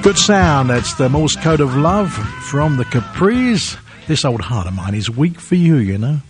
Good sound. That's the Morse Code of Love from the Capris. This old heart of mine is weak for you, you know.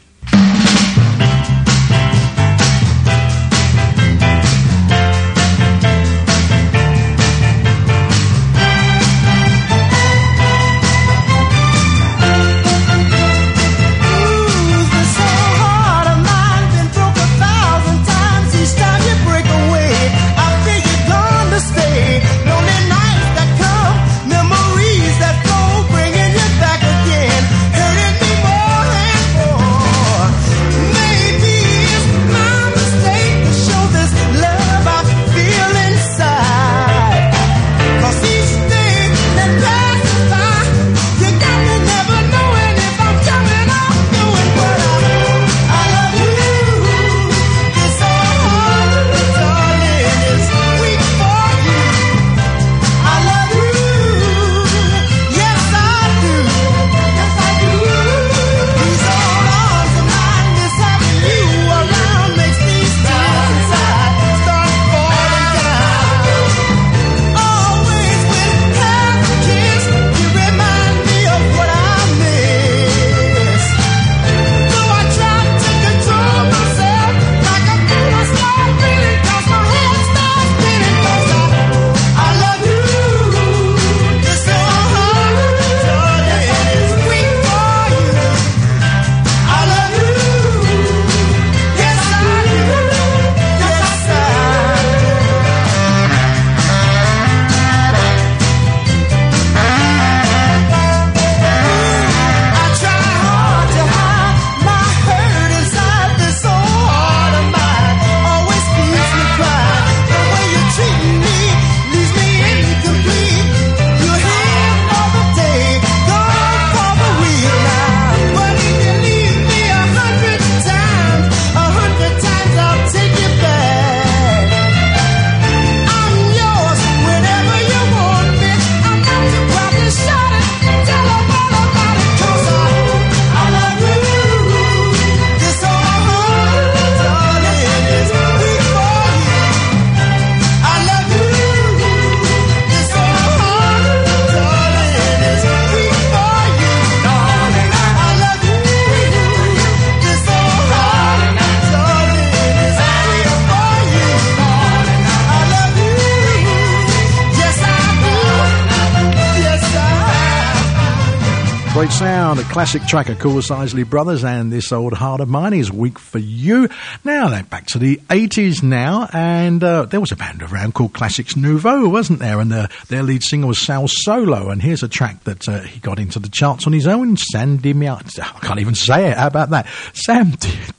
Great sound, a classic track, of course, Isley Brothers, and This Old Heart of Mine is weak for you. Now then, back to the 80s now, and there was a band around called Classics Nouveau, wasn't there? And their lead singer was Sal Solo, and here's a track that he got into the charts on his own, San Damiano. I can't even say it, how about that? San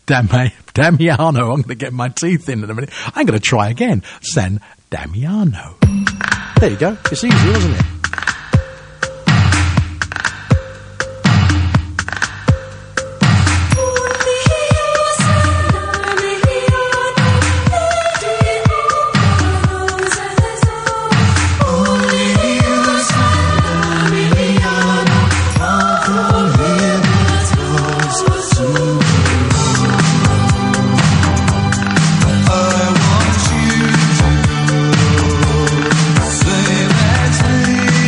Damiano, I'm going to get my teeth in a minute. I'm going to try again, San Damiano. There you go, it's easy, wasn't it? I want you to say that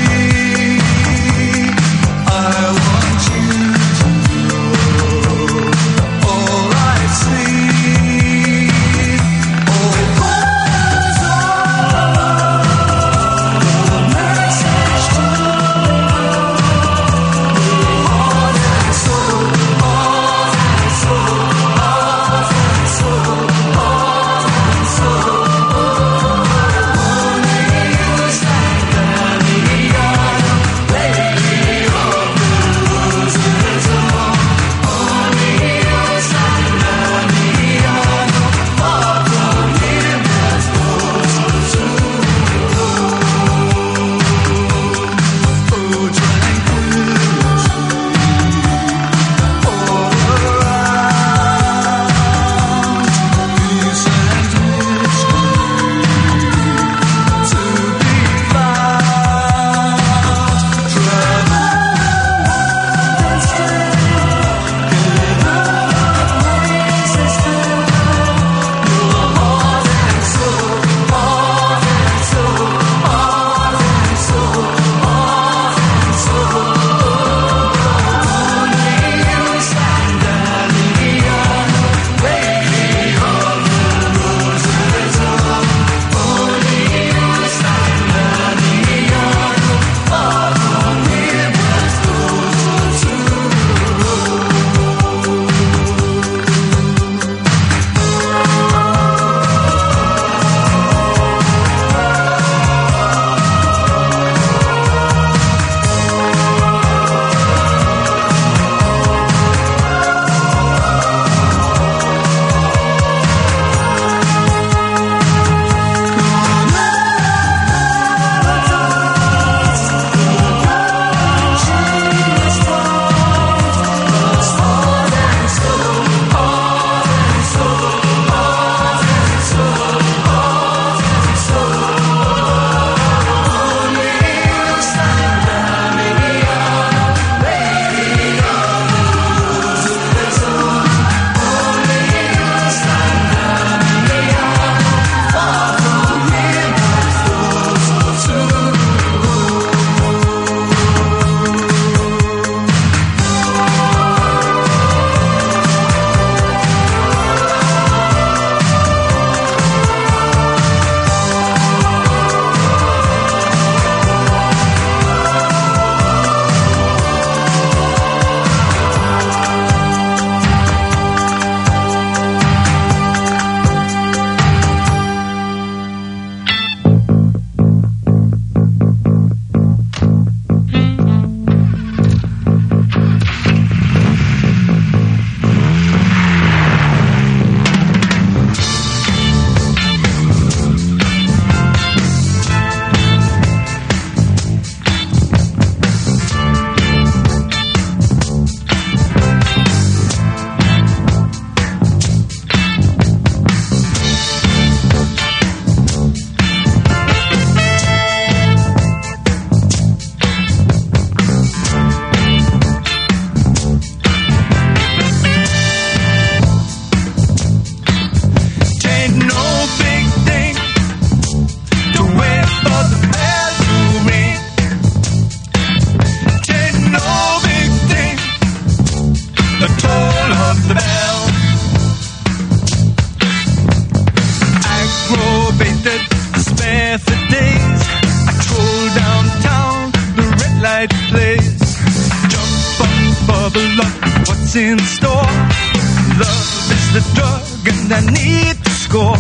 right place. Jump up, bubble up, what's in store? Love is the drug and I need to score.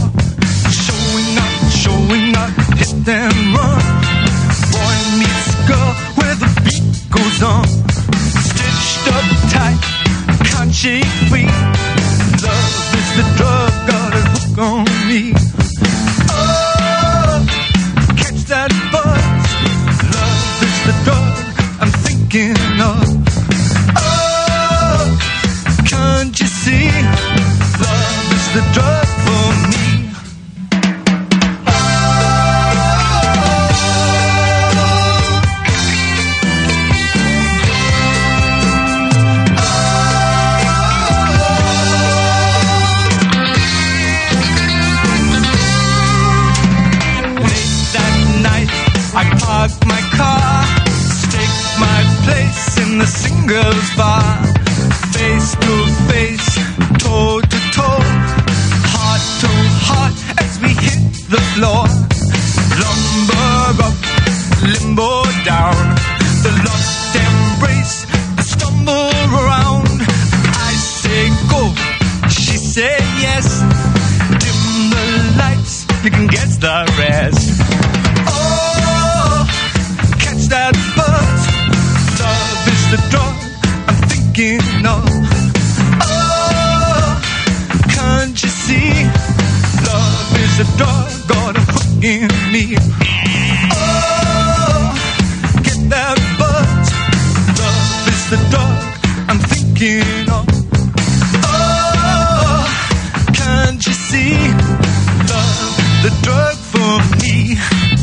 Showing up, hit and run. Boy meets girl where the beat goes on. Stitched up tight, can't shake free. Love is the drug, got a hook on me. Oh, catch that buzz. Love is the drug I'm thinking of. Oh, can't you see? Love is the drug for me. I park my car, stake my place in the singles bar. Face to face, toe to toe, heart to heart as we hit the floor. Lumber up, limbo down, the lost embrace, the stumble around. I say go, she say yes. Dim the lights, you can guess the rest. That buzz, love is the drug I'm thinking of. Oh, can't you see? Love is the drug, got a hook in me. Oh, get that buzz, love is the drug I'm thinking of. Oh, can't you see? Love, the drug for me.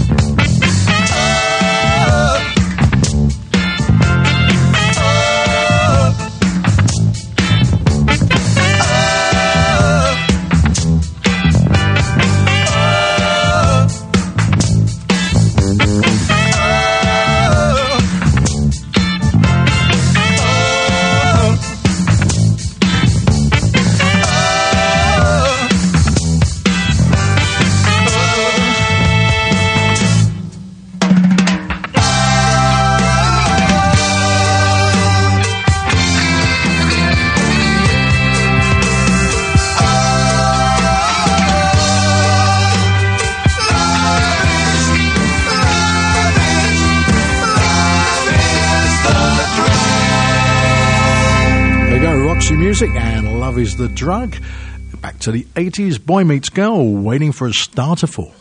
Music and Love is the Drug. Back to the 80s, Boy Meets Girl, Waiting for a Star to Fall.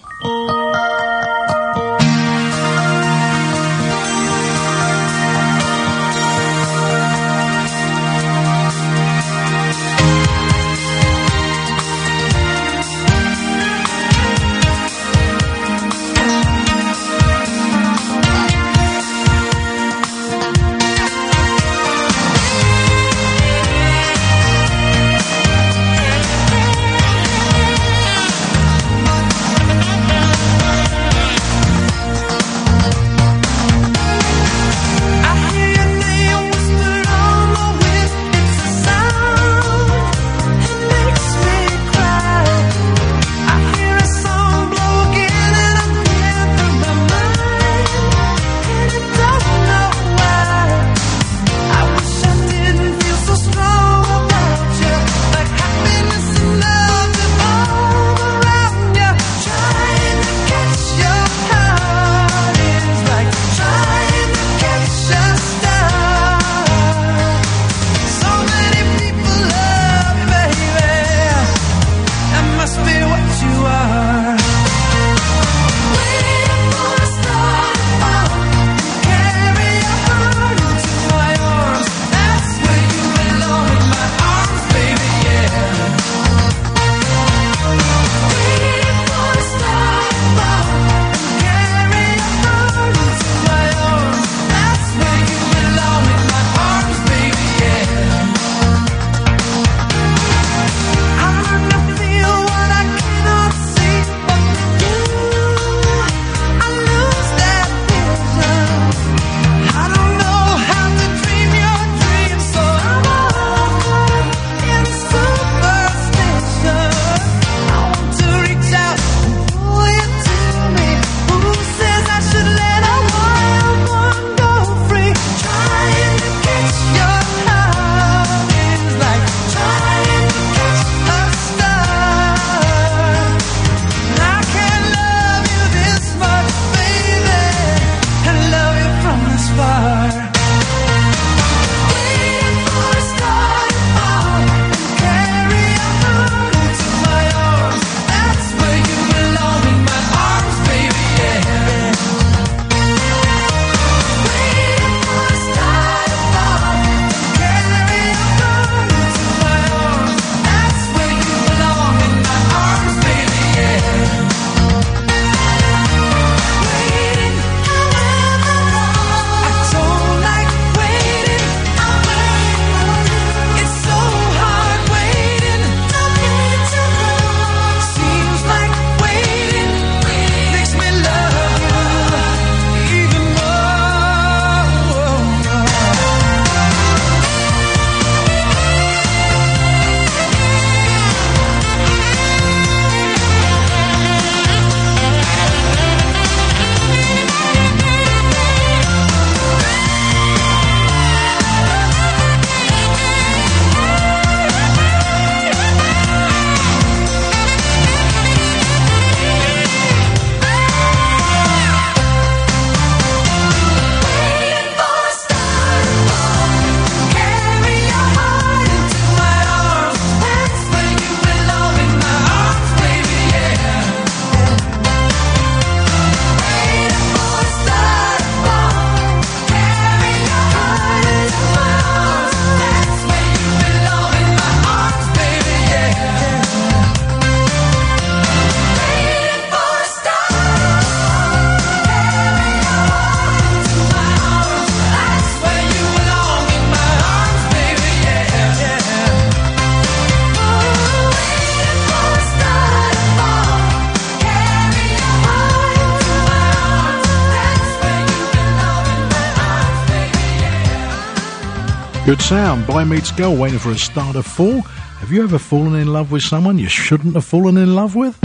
Good sound. Boy Meets Girl, waiting for a star to fall. Have you ever fallen in love with someone you shouldn't have fallen in love with?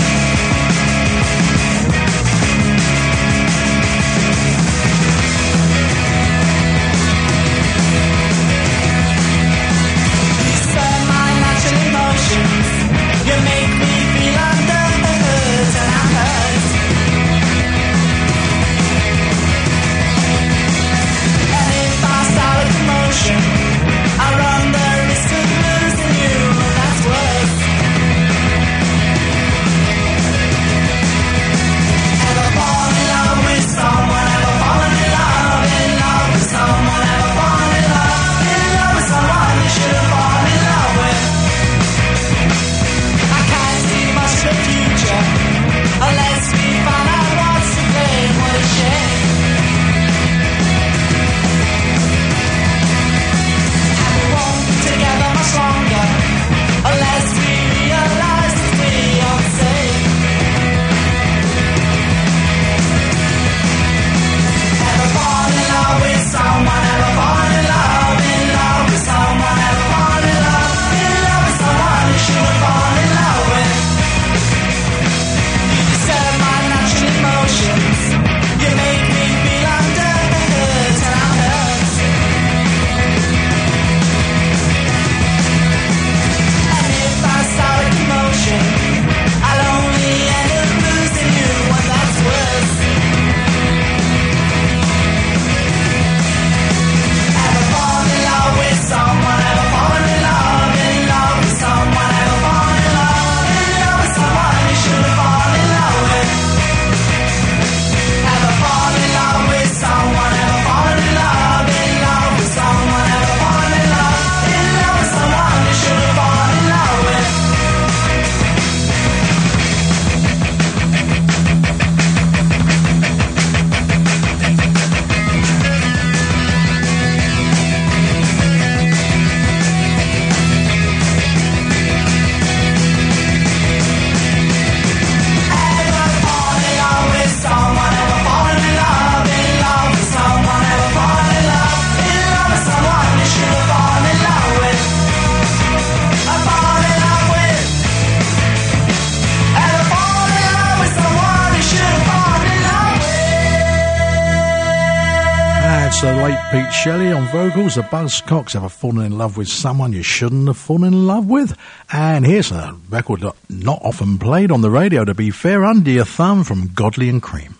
The late Pete Shelley on vocals, the Buzzcocks. Ever fallen in love with someone you shouldn't have fallen in love with? And here's a record not often played on the radio, to be fair, Under Your Thumb from Godley and Cream.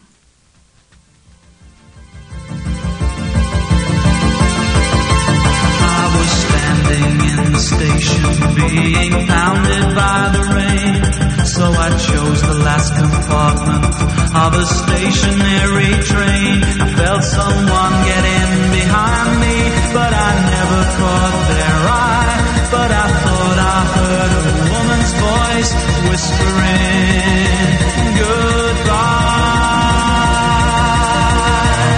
I was standing in the station, being pounded by the rain, so I chose the last compartment of a stationary train. I felt someone get in behind me, but I never caught their eye. But I thought I heard a woman's voice whispering goodbye.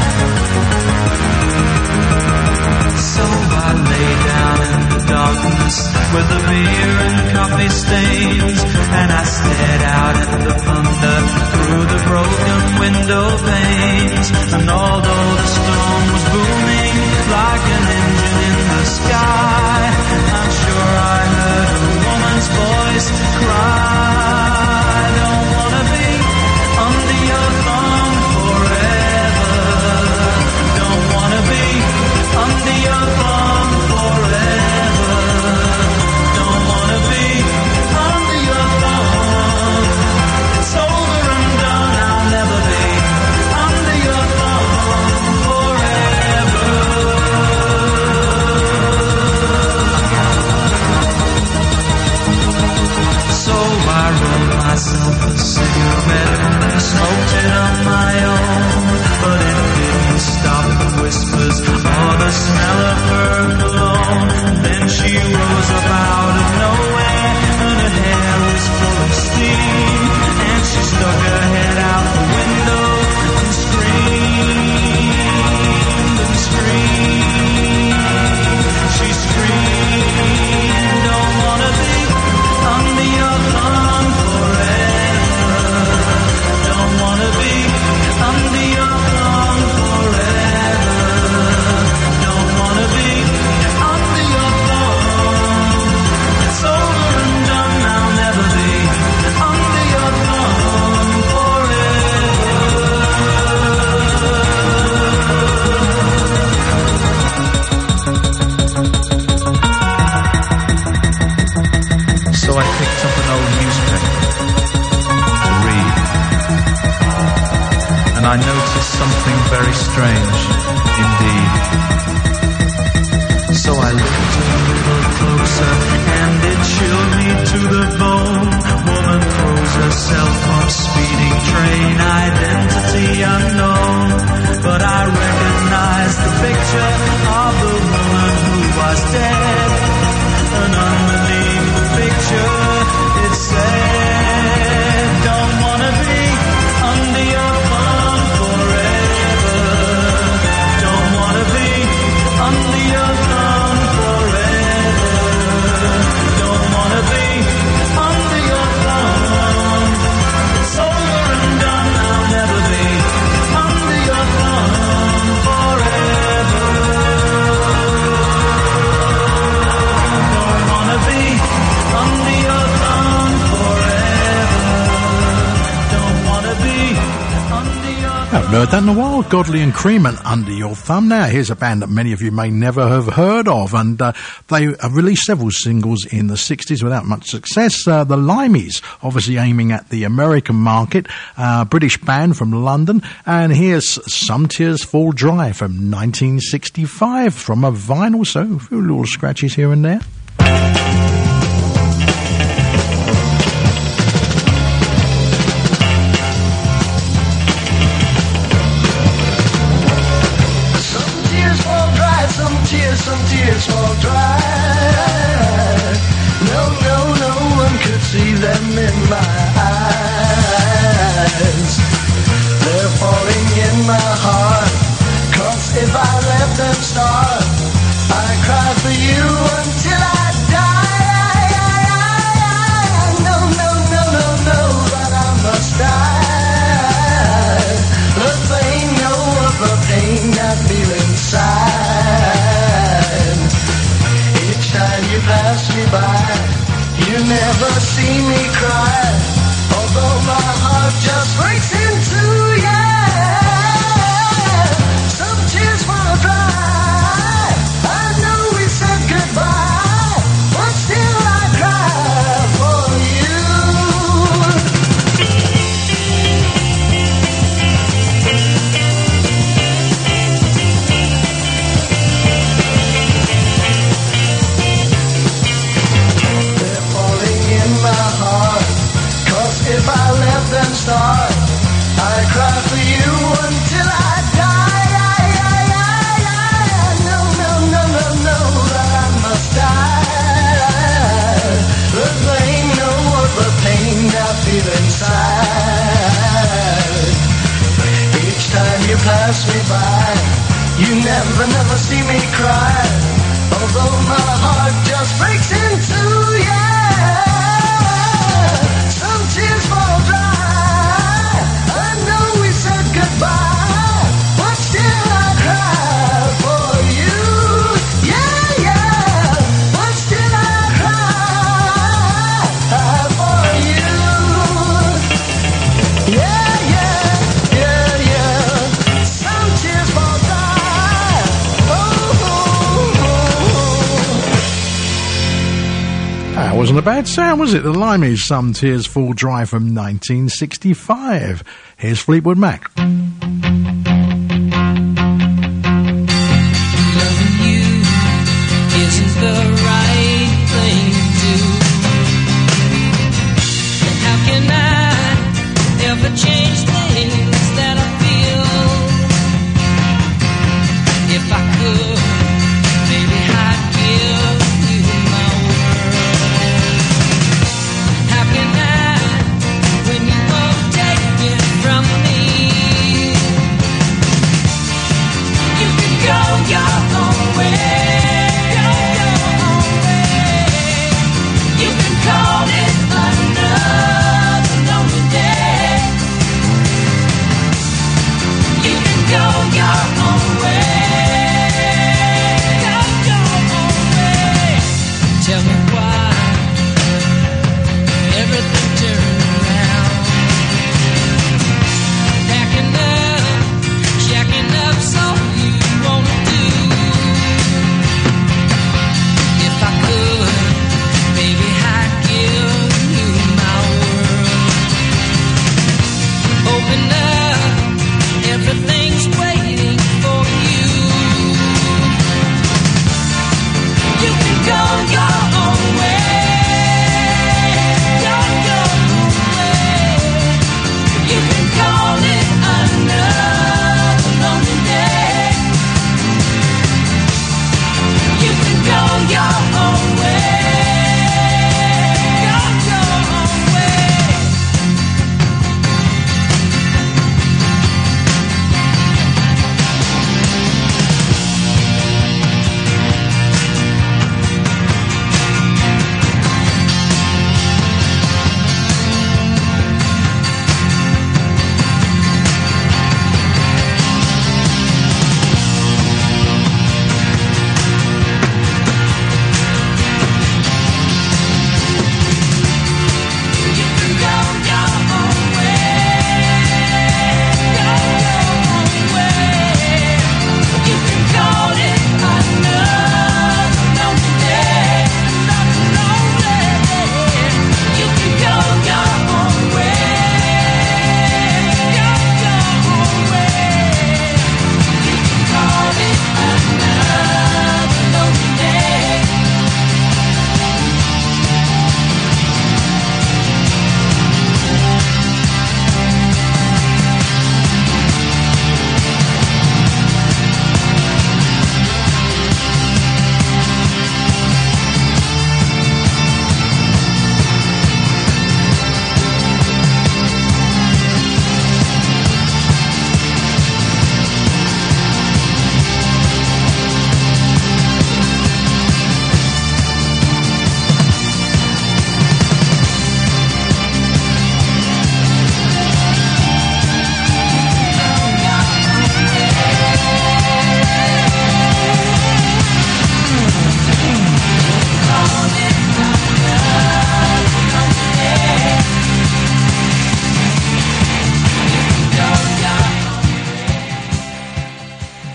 So I lay down in the darkness with the beer and coffee stains, and I stared out at the thunder through the broken window panes. And although the storm was booming like an engine in the sky, I'm sure I heard a woman's voice cry, I don't wanna be under your thumb forever. Don't wanna be under your thumb forever. Don't wanna be under your thumb. It's over and done, I'll never be under your thumb forever. I noticed something very strange indeed. So I looked a little closer and it chilled me to the bone. Woman throws herself on speeding train, identity unknown. But I recognized the picture of the woman who was dead. And underneath the picture it said, don't wanna be under your thumb forever. Don't wanna be under your thumb forever. Don't wanna be under your thumb. It's over and done, I'll never be under your thumb forever. Don't wanna be under your thumb forever. Don't wanna be under your thumb. Haven't heard that in a while. Godley and Cream Under Your Thumb. Now, here's a band that many of you may never have heard of, and they released several singles in the 60s without much success. The Limeys, obviously aiming at the American market, British band from London, and here's Some Tears Fall Dry from 1965 from a vinyl, so a few little scratches here and there. Some tears fall dry. No one could see them in my eyes. They're falling in my heart, 'cause if I let them start, I cry for you until I die. No, but I must die. But they know of the pain I feel inside. Time you pass me by, you never see me cry, although my heart just breaks in two, yeah. Some tears fall dry, I know we said goodbye, but still I cry for you. If I let them start, I cry for you until I die. No, that I must die. But they know of the pain I feel inside. Each time you pass me by, you never see me cry, although my heart just breaks in two, yeah. Some tears fall dry, I know we said goodbye, but still I cry for you, yeah, but still I cry for you, yeah, some tears fall dry, That wasn't a bad sound, was it? The Limeys, Some Tears Fall Dry from 1965. Here's Fleetwood Mac. Loving you isn't the right thing to do. And how can I ever change things that I feel? If I could, maybe I'd give you my word. How can I, when you won't take it from me?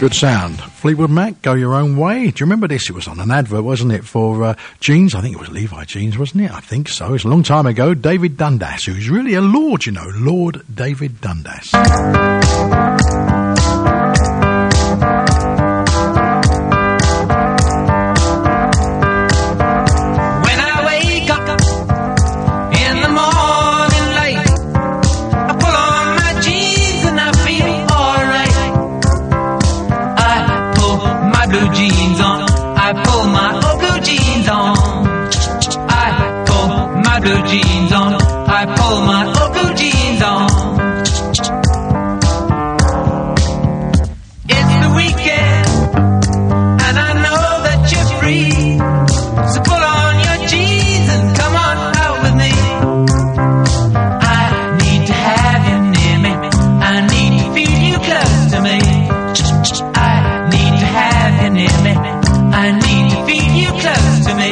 Good sound. Fleetwood Mac, Go Your Own Way. Do you remember this? It was on an advert, wasn't it, for jeans? I think it was Levi jeans, wasn't it? I think so. It's a long time ago. David Dundas, who's really a lord, you know. Lord David Dundas. Blue jeans on, I pull my old blue jeans on. It's the weekend, and I know that you're free. So pull on your jeans and come on out with me. I need to have you near me. I need to feel you close to me. I need to have you near me. I need to feel you close to me.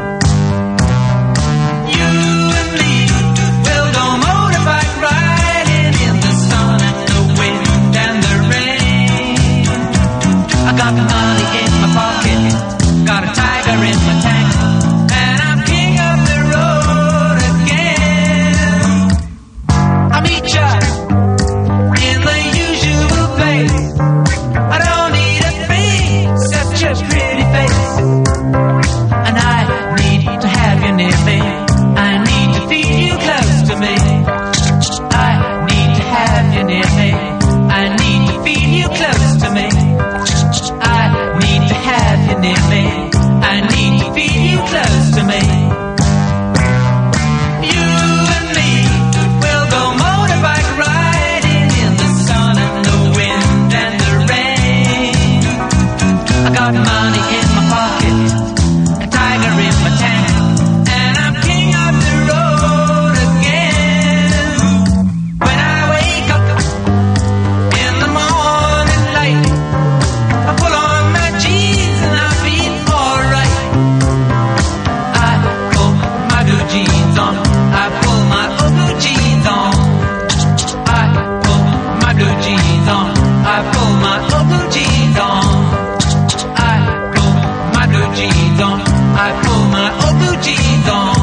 Got money in my pocket, got a tiger in my tank, and I'm king of the road again. I'll meet ya in the usual place. I don't need a thing except your pretty face. And I need to have you near me. I need to feel you close to me. I need to have you near me. I need to feel you close to me. I need to have you near me. I need to feel you close to me. You and me, we'll go motorbike riding in the sun and the wind and the rain. I got money in my pocket, a tiger in my tank, and I'm king of the road again. When I wake up in the morning light, I pull on my jeans and I feel alright. I pull my blue jeans on. I pull my old blue jeans on. I pull my blue jeans on. I pull my old blue jeans on. I pull my blue jeans on. I pull my old blue jeans on.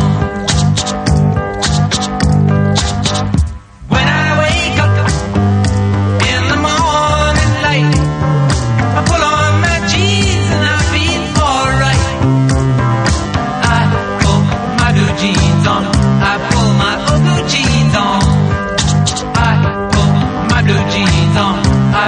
When I wake up in the morning light, I pull on my jeans and I feel alright. I pull my blue jeans on. I pull my old blue jeans on. I pull my blue jeans on. I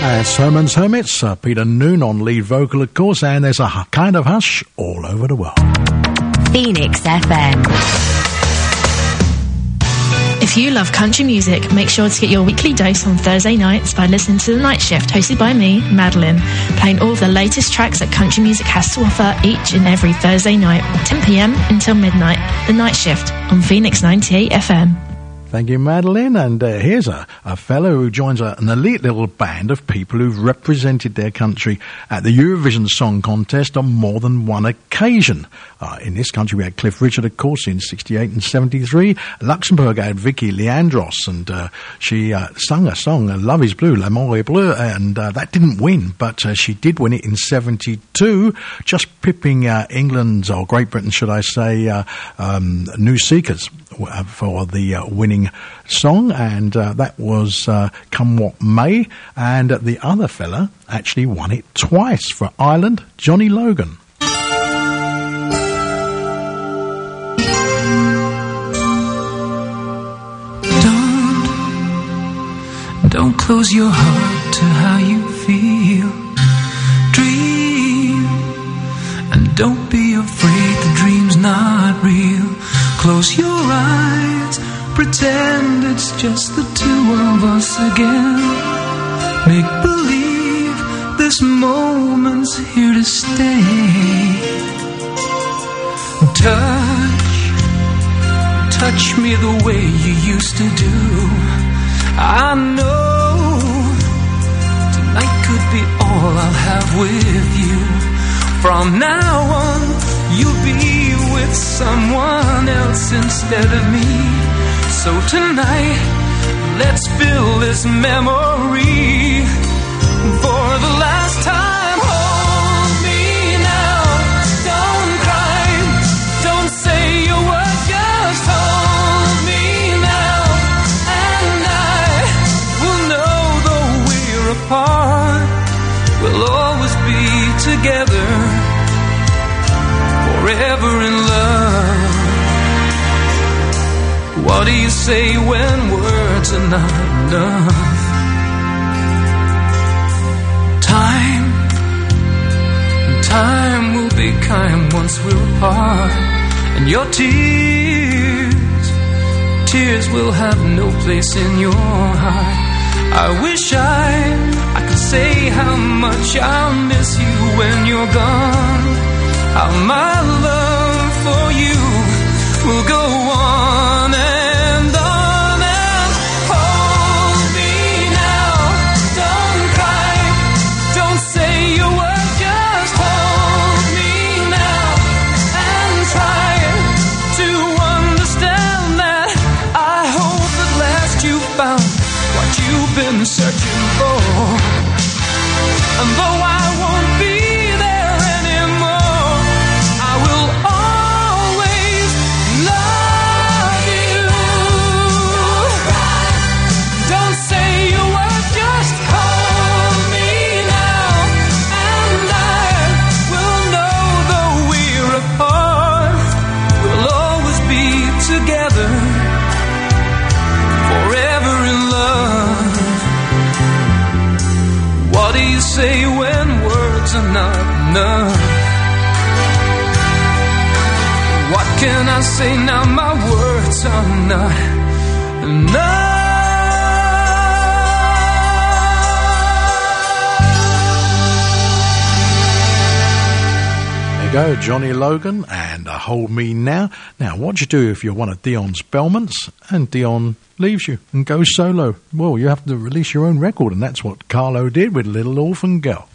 Herman's Hermits, Peter Noon on lead vocal, of course, and there's a kind of hush all over the world. Phoenix FM. If you love country music, make sure to get your weekly dose on Thursday nights by listening to The Night Shift, hosted by me, Madeline, playing all of the latest tracks that country music has to offer each and every Thursday night, 10 p.m. until midnight. The Night Shift on Phoenix 98 FM. Thank you, Madeline. And here's a fellow who joins an elite little band of people who've represented their country at the Eurovision Song Contest on more than one occasion. In this country, we had Cliff Richard, of course, in 68 and 73. Luxembourg had Vicky Leandros, and she sung a song, Love is Blue, L'amour est bleu, and that didn't win, but she did win it in 72, just pipping England's, or Great Britain, should I say, New Seekers for the winning song, and that was Come What May, and the other fella actually won it twice for Ireland, Johnny Logan. Don't close your heart to how you feel. Dream, and don't be afraid the dream's not real. Close your eyes, pretend it's just the two of us again. Make believe this moment's here to stay. Touch me the way you used to do. I know tonight could be all I'll have with you. From now on, you'll be with someone else instead of me. So tonight, let's build this memory. For the last time, hold me now. Don't cry, don't say a word, just hold me now. And I will know though we're apart, we'll always be together, forever in love. What do you say when words are not enough? Time will be kind once we're apart. And your tears will have no place in your heart. I wish I could say how much I'll miss you when you're gone. How my love for you will go on and on and hold me now. Don't cry, don't say a word, just hold me now and try to understand that. I hope at last you found what you've been searching for. And though I won't be there anymore, I will always love you. Don't say a word, just hold me now. And I will know though we're apart, we'll always be together, forever in love. What do you say when words are not enough? What can I say now? My words are not enough. There you go, Johnny Logan and Hold Me Now. Now, what do you do if you're one of Dion's Belmonts and Dion leaves you and goes solo? Well, you have to release your own record, and that's what Carlo did with Little Orphan Girl.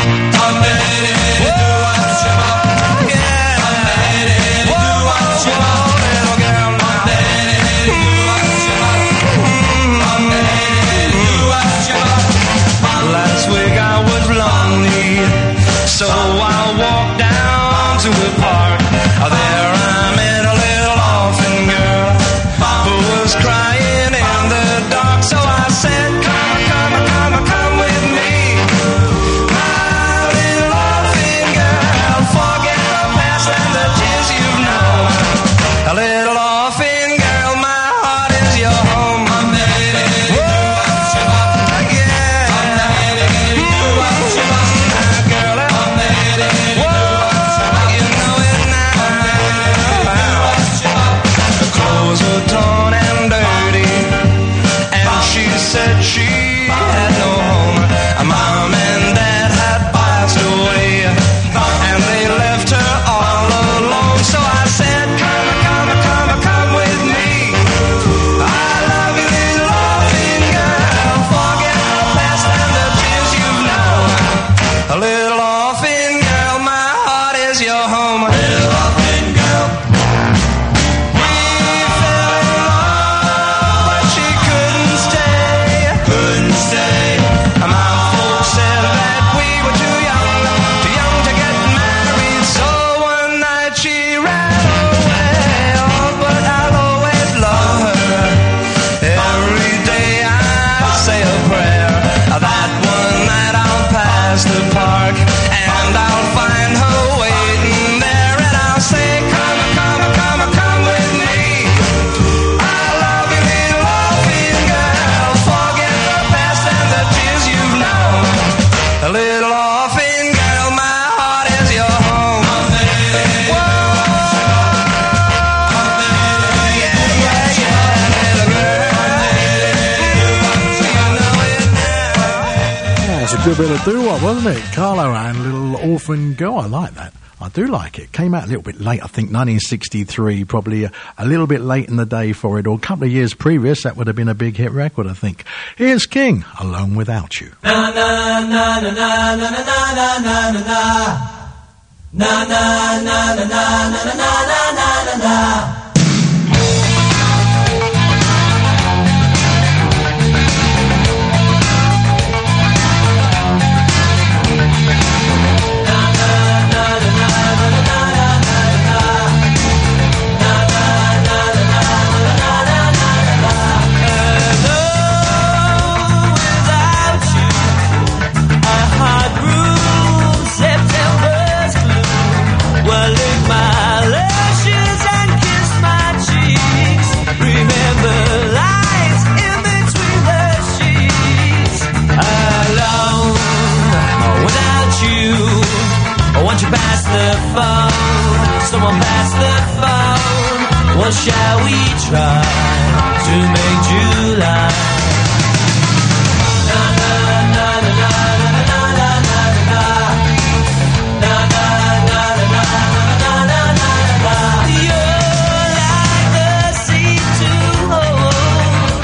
Last week I was lonely, so I walked down to the park. There I met a little orphan girl who was crying in the dark. So I said, come with me, my little orphan girl. Forget A good bit of doo-wop, wasn't it? Carlo and Little Orphan Girl. I like that. I do like it. Came out a little bit late, I think, 1963, probably a little bit late in the day for it, or a couple of years previous, that would have been a big hit record, I think. Here's King, Alone Without You. Na na na na na na na na na na na. Na na na na na na na na na na. Pass the phone, someone pass the phone. What shall we try to make July? Na na na na na na na na na na na na na na na. You're like the sea to hold,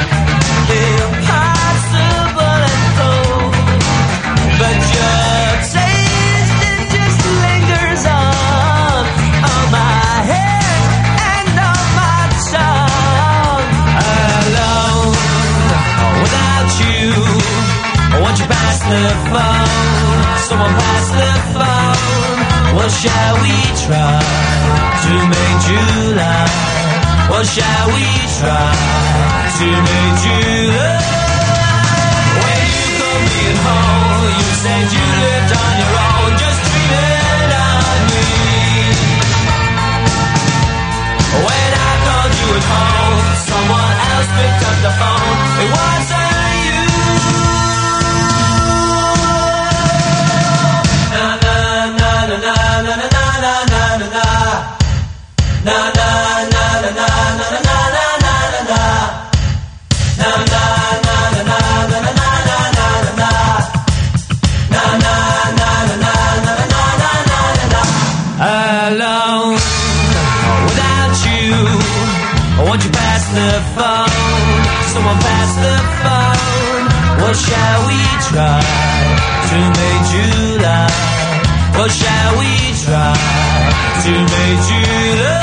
impossible and cold, but your taste it just lingers on my head and on my tongue. Alone without you, won't you pass the phone? Someone pass the phone. What shall we try to make July? What shall we try to make July? When you called me at home, you said you lived on your own, just dreaming on me. When I called you at home, someone else picked up the phone. It wasn't you. Na na na na na na na na na na na. Na na na na na na na na na na na. Na na na na na na na na na na. Na na na na na na na na na. Alone without you, won't you pass the phone? Someone pass the phone. What shall we try to make July? What shall we try to make July?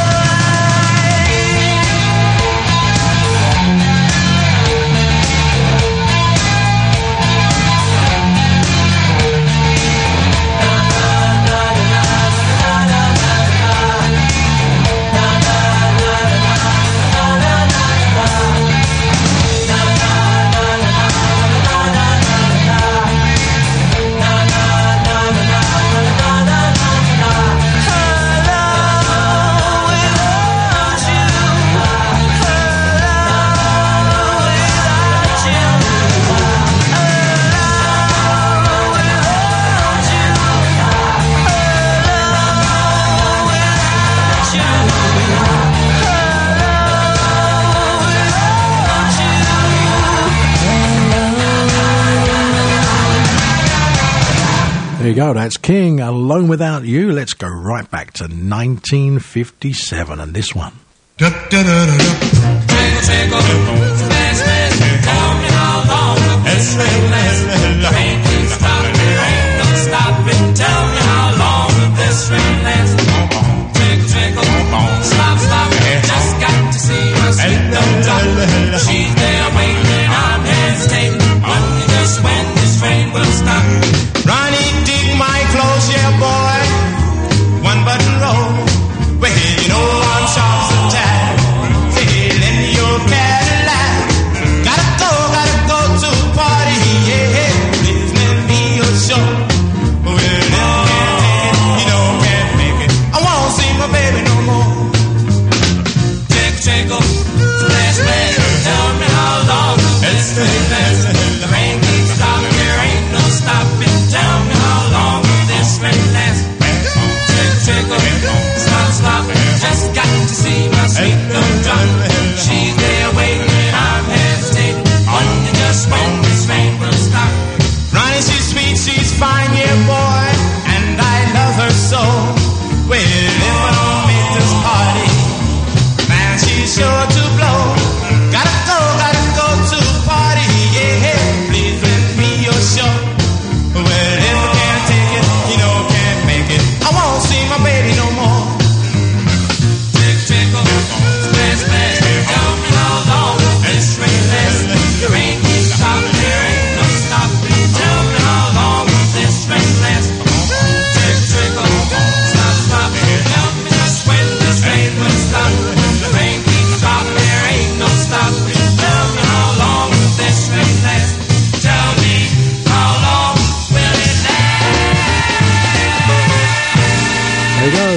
There you go, that's King, Alone Without You. Let's go right back to 1957 and this one. Twinkle, twinkle, splash, splash, tell me how long will this rain last? Rain can't stop, ain't no stopping. Tell me how long will this rain last? Twinkle, twinkle, stop, stop, just got to see my sweet little daughter. She's there waiting, I'm hesitating, wondering just when this rain will stop. Ronnie, dig my clothes, yeah boy, one button roll. Well, you know I'm sharp as a tack. Your Cadillac, gotta go to the party, yeah.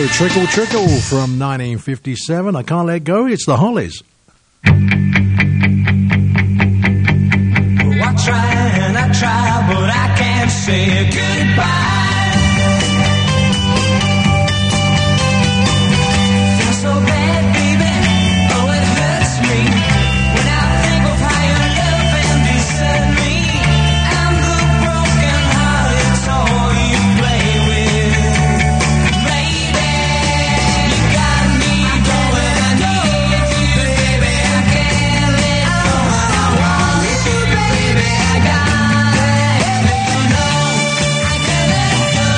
Trickle Trickle from 1957. I Can't Let Go. It's the Hollies. Oh, I try and I try, but I can't say goodbye. Feel so bad, baby. Oh, it hurts me when I think of how you love and desert me. I'm the broken hearted toy you play with. Baby, you got me going. I need you, baby. I can't let go. I want you, baby. I gotta have it, you know. I can't let go.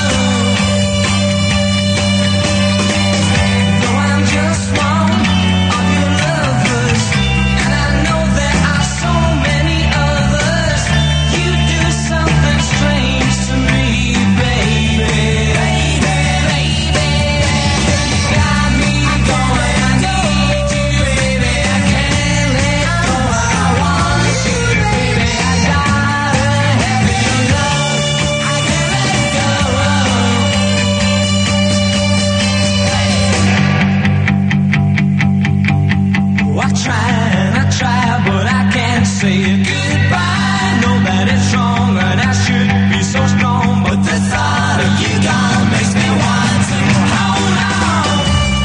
Though I'm just one of your lovers, and I know there are so many others, you do something strange to me, baby. Baby, you got me going. I need you, baby. I can't let go. I want you, baby. I gotta have it, you know. I can't let go. Oh, I try, but I can't say goodbye. Know that it's wrong and I should be so strong, but the thought of you gone makes me want to hold on.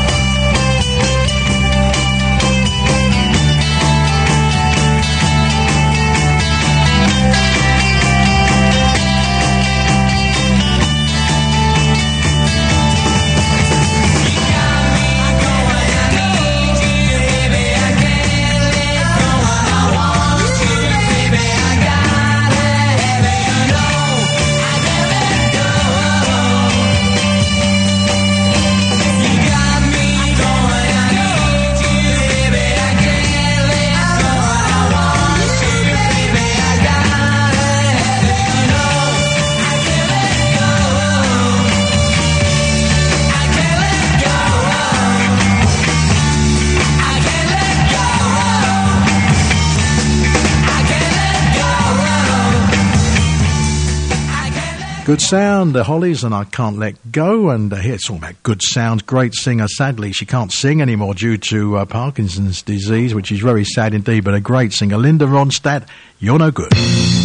You got me going. I need you, baby. I can't let go. I want you, baby. I gotta have it, you know. I can't let go. You got me going. I need you, baby. I can't let go. I want you, baby. I gotta have it, you know. I can't let go. I can't let go. I can't let go. I can't let go. I can't let Good sound, the Hollies, and I Can't Let Go. And here it's all about good sound. Great singer. Sadly, she can't sing anymore due to Parkinson's disease, which is very sad indeed, but a great singer. Linda Ronstadt, You're No Good.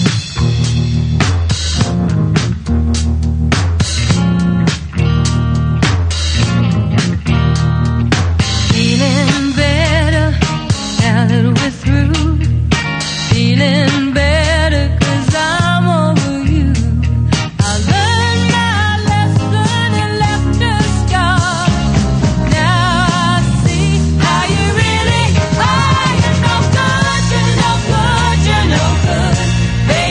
Feeling better now that we're through. Feeling better 'cause I'm over you. I learned my lesson and left a scar. Now I see how you really are. You're no good, you're no good, you're no good.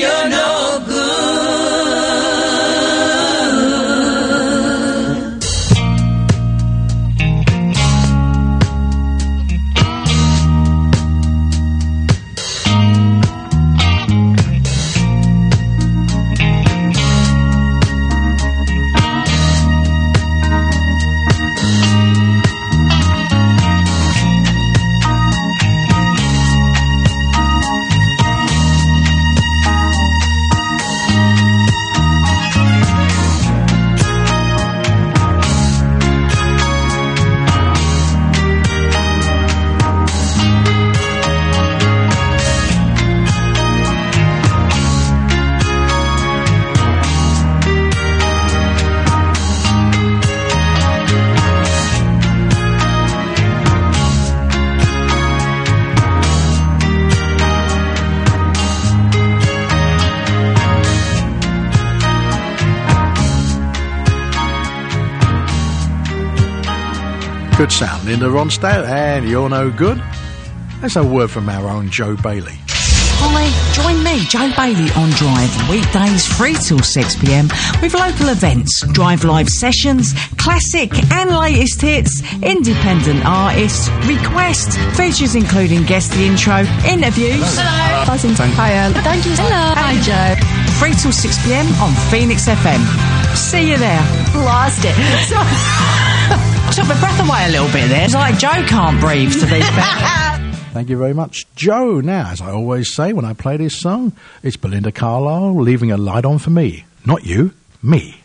you're no good. Good sound, Linda Ronstadt, and you're no good. That's a word from our own Joe Bailey. Hi, join me, Joe Bailey, on Drive, weekdays 3 till 6pm, with local events, Drive live sessions, classic and latest hits, independent artists, requests, features including guest the intro, interviews. Hello. Buzzing. Hiya. Thank you. Hello. Hi, Joe. 3 till 6pm on Phoenix FM. See you there. Lost it. Took my breath away a little bit there. It's like Joe can't breathe to these better. Thank you very much, Joe. Now, as I always say when I play this song, it's Belinda Carlisle leaving a light on for me. Not you, me.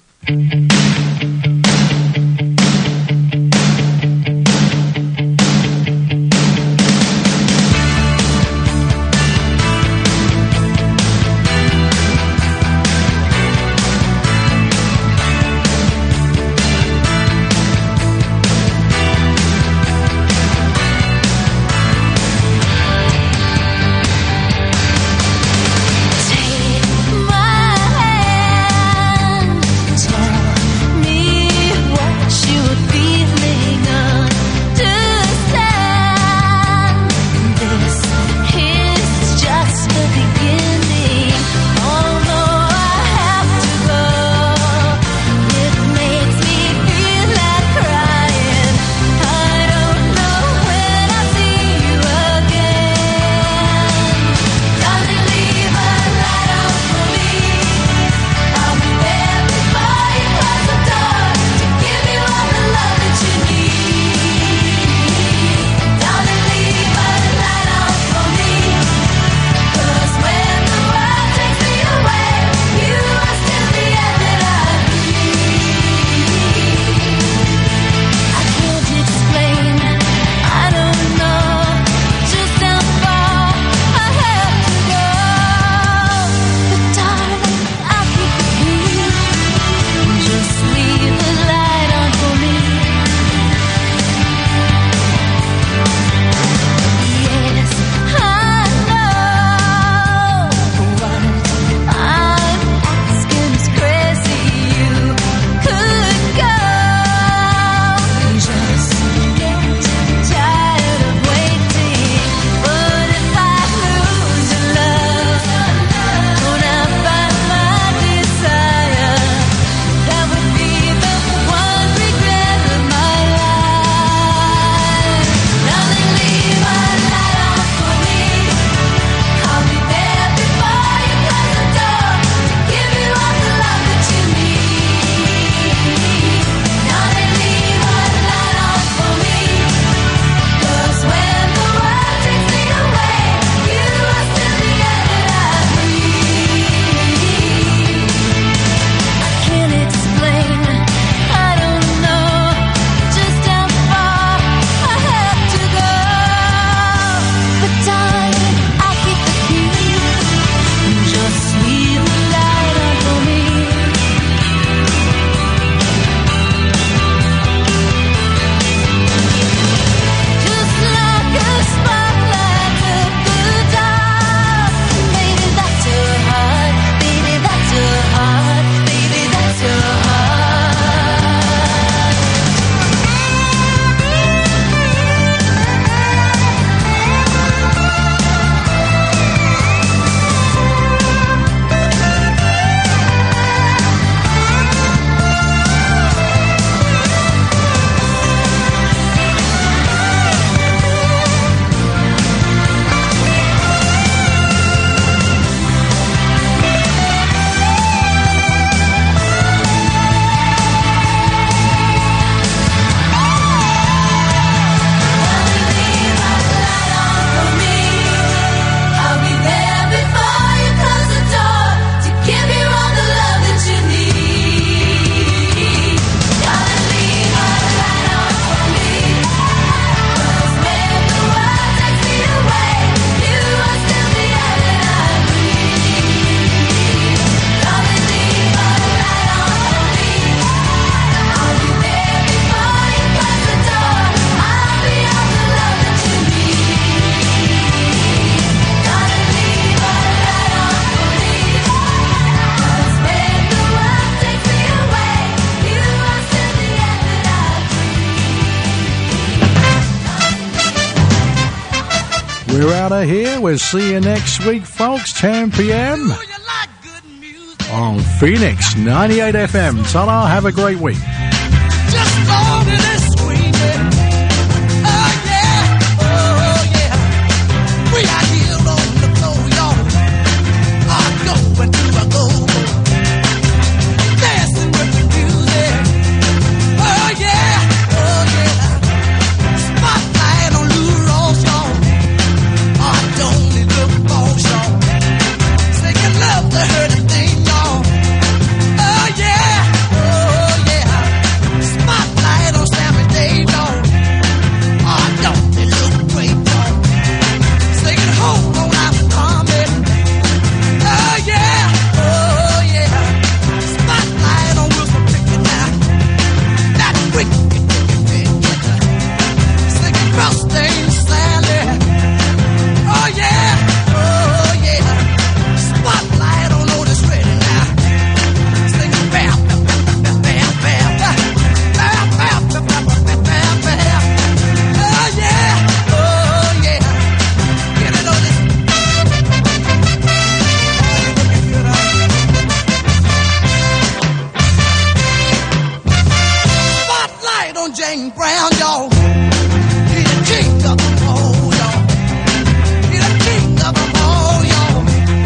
Take my hand, tell me We're out of here. We'll see you next week, folks, 10 p.m. on Phoenix 98 FM. Ta-da, have a great week. Just long as